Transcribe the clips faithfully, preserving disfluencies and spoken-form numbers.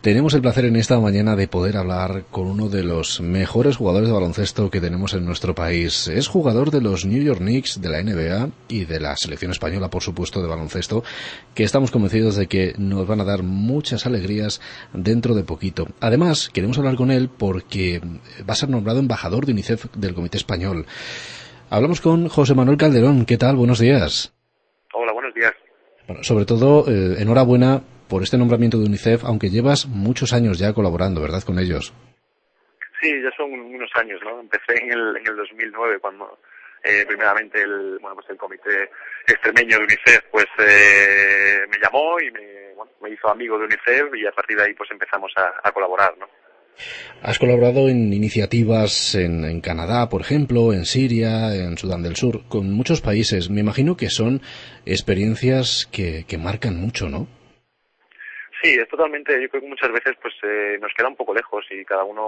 Tenemos el placer en esta mañana de poder hablar con uno de los mejores jugadores de baloncesto que tenemos en nuestro país. Es jugador de los New York Knicks, de la N B A y de la selección española, por supuesto, de baloncesto, que estamos convencidos de que nos van a dar muchas alegrías dentro de poquito. Además, queremos hablar con él porque va a ser nombrado embajador de UNICEF del Comité Español. Hablamos con José Manuel Calderón. ¿Qué tal? Buenos días. Hola, buenos días. Bueno, sobre todo, eh, enhorabuena por este nombramiento de UNICEF, aunque llevas muchos años ya colaborando, ¿verdad?, con ellos. Sí, ya son unos años, ¿no? Empecé en el, en el dos mil nueve cuando, eh, primeramente, el, bueno, pues el Comité Extremeño de UNICEF, pues, eh, me llamó y me, bueno, me hizo amigo de UNICEF y a partir de ahí, pues, empezamos a, a colaborar, ¿no? Has colaborado en iniciativas en, en Canadá, por ejemplo, en Siria, en Sudán del Sur, con muchos países. Me imagino que son experiencias que, que marcan mucho, ¿no? Sí, es totalmente, yo creo que muchas veces pues eh, nos queda un poco lejos y cada uno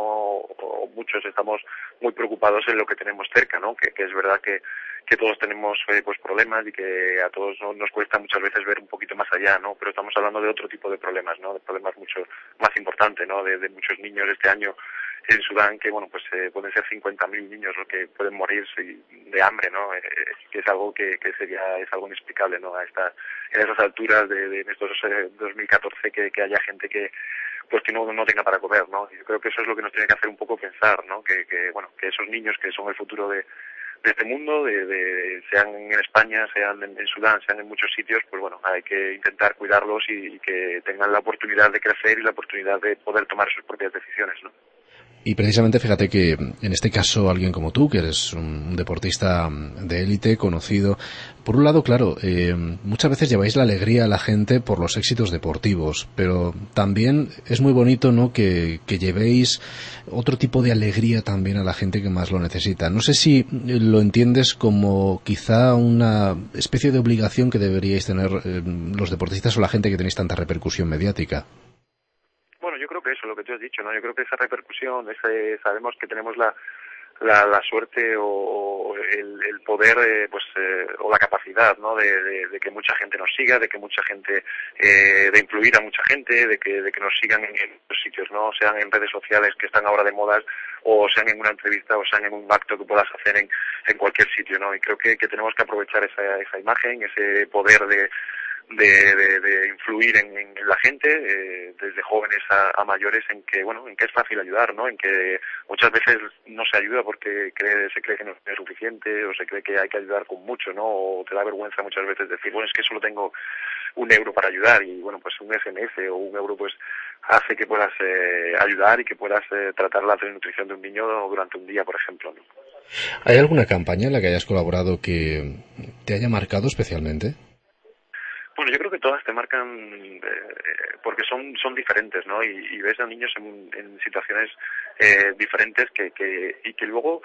o muchos estamos muy preocupados en lo que tenemos cerca, ¿no? Que, que es verdad que, que todos tenemos eh, pues problemas y que a todos ¿no? nos cuesta muchas veces ver un poquito más allá, ¿no? Pero estamos hablando de otro tipo de problemas, ¿no? De problemas mucho más importantes, ¿no? De, de muchos niños este año en Sudán que, bueno, pues eh, pueden ser cincuenta mil niños los que pueden morir de hambre, ¿no? Eh, que es algo que, que sería, es algo inexplicable, ¿no? A esta, en esas alturas de, de en estos eh, dos mil catorce que, que haya gente que, pues que no, no tenga para comer, ¿no? Yo creo que eso es lo que nos tiene que hacer un poco pensar, ¿no? Que, que bueno, que esos niños que son el futuro de, de este mundo, de, de, sean en España, sean en, en Sudán, sean en muchos sitios, pues bueno, hay que intentar cuidarlos y, y que tengan la oportunidad de crecer y la oportunidad de poder tomar sus propias decisiones, ¿no? Y precisamente fíjate que en este caso alguien como tú, que eres un deportista de élite, conocido, por un lado, claro, eh, muchas veces lleváis la alegría a la gente por los éxitos deportivos, pero también es muy bonito, ¿no?, que, que llevéis otro tipo de alegría también a la gente que más lo necesita. No sé si lo entiendes como quizá una especie de obligación que deberíais tener eh, los deportistas o la gente que tenéis tanta repercusión mediática. Bueno, yo creo que eso, lo que tú has dicho, ¿no? Yo creo que esa repercusión, ese, sabemos que tenemos la la, la suerte o, o el, el poder, eh, pues, eh, o la capacidad, ¿no? De, de, de que mucha gente nos siga, de que mucha gente, eh, de influir a mucha gente, de que, de que nos sigan en, en los sitios, ¿no? Sean en redes sociales que están ahora de modas, o sean en una entrevista, o sean en un acto que puedas hacer en, en cualquier sitio, ¿no? Y creo que, que tenemos que aprovechar esa, esa imagen, ese poder de De, de, de influir en, en la gente, eh, desde jóvenes a, a mayores, en que, bueno, en que es fácil ayudar, ¿no? En que muchas veces no se ayuda porque cree, se cree que no es suficiente, o se cree que hay que ayudar con mucho, ¿no? O te da vergüenza muchas veces decir, bueno, es que solo tengo un euro para ayudar, y bueno, pues un S M S o un euro pues hace que puedas eh, ayudar y que puedas eh, tratar la desnutrición de un niño durante un día, por ejemplo, ¿no? ¿Hay alguna campaña en la que hayas colaborado que te haya marcado especialmente? Bueno, yo creo que todas te marcan eh, porque son son diferentes, ¿no? Y, y ves a niños en, en situaciones eh, diferentes que, que y que luego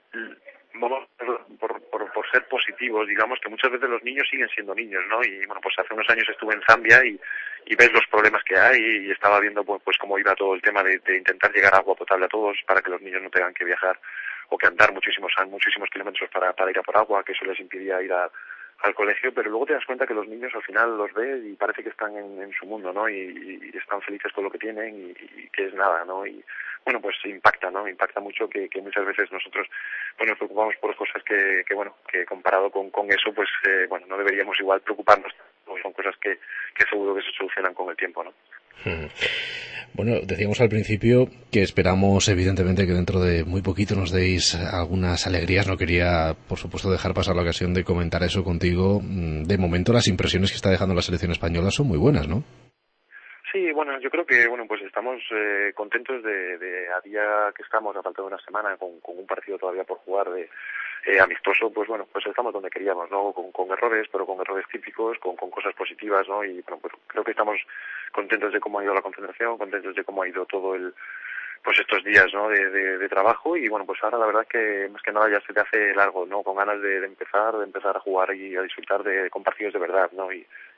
vamos por, por por ser positivos, digamos que muchas veces los niños siguen siendo niños, ¿no? Y bueno, pues hace unos años estuve en Zambia y y ves los problemas que hay y estaba viendo pues, pues cómo iba todo el tema de, de intentar llegar a agua potable a todos para que los niños no tengan que viajar o que andar muchísimos muchísimos kilómetros para para ir a por agua, que eso les impedía ir a al colegio, pero luego te das cuenta que los niños al final los ves y parece que están en, en su mundo, ¿no? Y, y están felices con lo que tienen y, y que es nada, ¿no? Y bueno, pues impacta, ¿no? Impacta mucho que, que muchas veces nosotros, bueno, nos preocupamos por cosas que, que bueno, que comparado con, con eso, pues, eh, bueno, no deberíamos igual preocuparnos, ¿no? Son cosas que, que seguro que se solucionan con el tiempo, ¿no? Hmm. Bueno, decíamos al principio que esperamos evidentemente que dentro de muy poquito nos deis algunas alegrías. No quería, por supuesto, dejar pasar la ocasión de comentar eso contigo. De momento las impresiones que está dejando la selección española son muy buenas, ¿no? Sí, bueno, yo creo que bueno, pues estamos eh, contentos de, de a día que estamos, a falta de una semana, con, con un partido todavía por jugar de eh, amistoso, pues bueno, pues estamos donde queríamos, ¿no? Con, con errores, pero con errores típicos, con, con cosas positivas, ¿no? Y bueno, pues creo que estamos contentos de cómo ha ido la concentración, contentos de cómo ha ido todo el pues estos días, ¿no? De, de, de trabajo, y bueno, pues ahora la verdad que más que nada ya se te hace largo, ¿no? Con ganas de, de empezar, de empezar a jugar y a disfrutar de con partidos de verdad, ¿no? Y,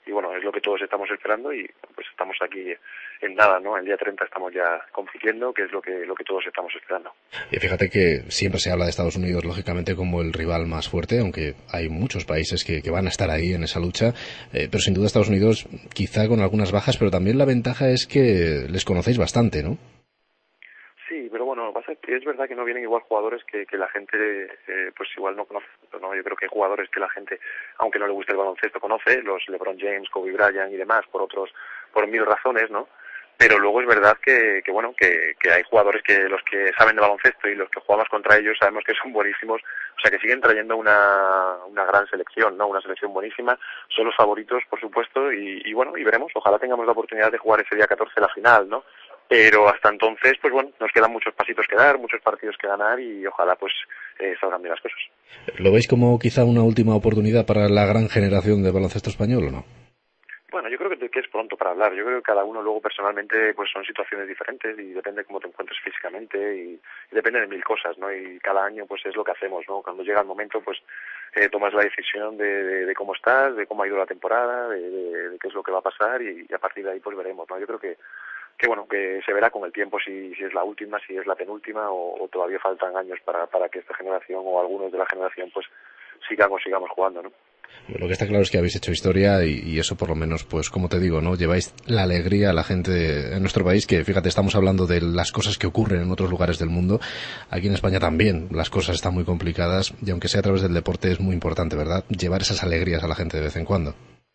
y bueno, es lo que todos estamos esperando y pues estamos aquí en nada, ¿no? El día treinta estamos ya compitiendo, que es lo que lo que todos estamos esperando. Y fíjate que siempre se habla de Estados Unidos, lógicamente, como el rival más fuerte, aunque hay muchos países que, que van a estar ahí en esa lucha, eh, pero sin duda Estados Unidos quizá con algunas bajas, pero también la ventaja es que les conocéis bastante, ¿no? Sí, pero bueno, lo que pasa es que es verdad que no vienen igual jugadores que, que la gente, eh, pues igual no conoce, ¿no? Yo creo que hay jugadores que la gente, aunque no le guste el baloncesto, conoce, los LeBron James, Kobe Bryant y demás, por otros, por mil razones, ¿no? Pero luego es verdad que, que bueno, que, que hay jugadores que los que saben de baloncesto y los que jugamos contra ellos sabemos que son buenísimos, o sea que siguen trayendo una, una gran selección, ¿no? Una selección buenísima, son los favoritos, por supuesto, y, y bueno, y veremos, ojalá tengamos la oportunidad de jugar ese día catorce la final, ¿no? Pero hasta entonces, pues bueno, nos quedan muchos pasitos que dar, muchos partidos que ganar y ojalá pues eh, salgan bien las cosas. ¿Lo veis como quizá una última oportunidad para la gran generación de baloncesto español o no? Bueno, yo creo que, que es pronto para hablar. Yo creo que cada uno luego personalmente pues son situaciones diferentes y depende de cómo te encuentres físicamente y, y depende de mil cosas, ¿no? Y cada año pues es lo que hacemos, ¿no? Cuando llega el momento pues eh, tomas la decisión de, de, de cómo estás, de cómo ha ido la temporada, de, de, de qué es lo que va a pasar y, y a partir de ahí pues veremos, ¿no? Yo creo que que bueno, que se verá con el tiempo si, si es la última, si es la penúltima o, o todavía faltan años para, para que esta generación o algunos de la generación pues sigamos, sigamos jugando, ¿no? Lo que está claro es que habéis hecho historia y, y eso por lo menos, pues como te digo, ¿no? Lleváis la alegría a la gente de, en nuestro país, que fíjate, estamos hablando de las cosas que ocurren en otros lugares del mundo. Aquí en España también las cosas están muy complicadas y aunque sea a través del deporte es muy importante, ¿verdad? Llevar esas alegrías a la gente de vez en cuando.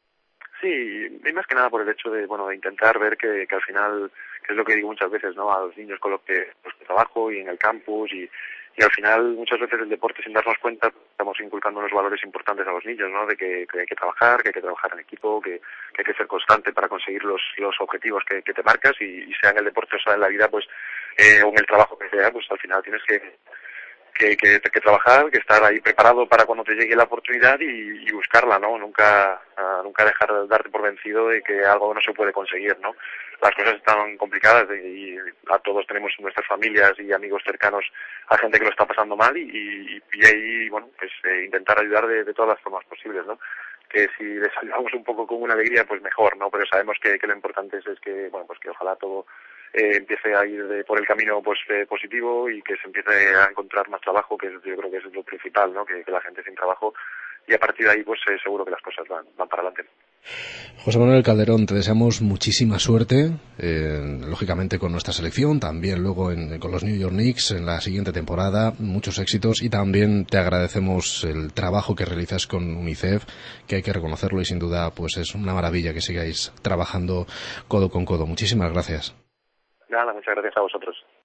Sí, y más que nada por el hecho de, bueno, de intentar ver que, que al final, que es lo que digo muchas veces, ¿no? A los niños con los que, los que trabajo y en el campus y, y al final muchas veces el deporte sin darnos cuenta estamos inculcando unos valores importantes a los niños, ¿no? De que, que hay que trabajar, que hay que trabajar en equipo, que, que hay que ser constante para conseguir los, los objetivos que, que te marcas y, y sea en el deporte o sea en la vida, pues, eh, o en el trabajo que sea, pues al final tienes que Que, que, que trabajar, que estar ahí preparado para cuando te llegue la oportunidad y, y buscarla, ¿no? Nunca, uh, nunca dejar de darte por vencido de que algo no se puede conseguir, ¿no? Las cosas están complicadas y, y a todos tenemos en nuestras familias y amigos cercanos a gente que lo está pasando mal y, y, y ahí, bueno, pues eh, intentar ayudar de, de todas las formas posibles, ¿no? Que si les ayudamos un poco con una alegría, pues mejor, ¿no? Pero sabemos que, que lo importante es, es que, bueno, pues que ojalá todo Eh, empiece a ir de, por el camino pues eh, positivo y que se empiece a encontrar más trabajo, que es, yo creo que es lo principal, ¿no? Que, que la gente sin trabajo y a partir de ahí pues eh, seguro que las cosas van, van para adelante. José Manuel Calderón, te deseamos muchísima suerte, eh, lógicamente con nuestra selección, también luego en, con los New York Knicks en la siguiente temporada, muchos éxitos y también te agradecemos el trabajo que realizas con UNICEF, que hay que reconocerlo y sin duda pues es una maravilla que sigáis trabajando codo con codo. Muchísimas gracias. Nada, muchas gracias a vosotros.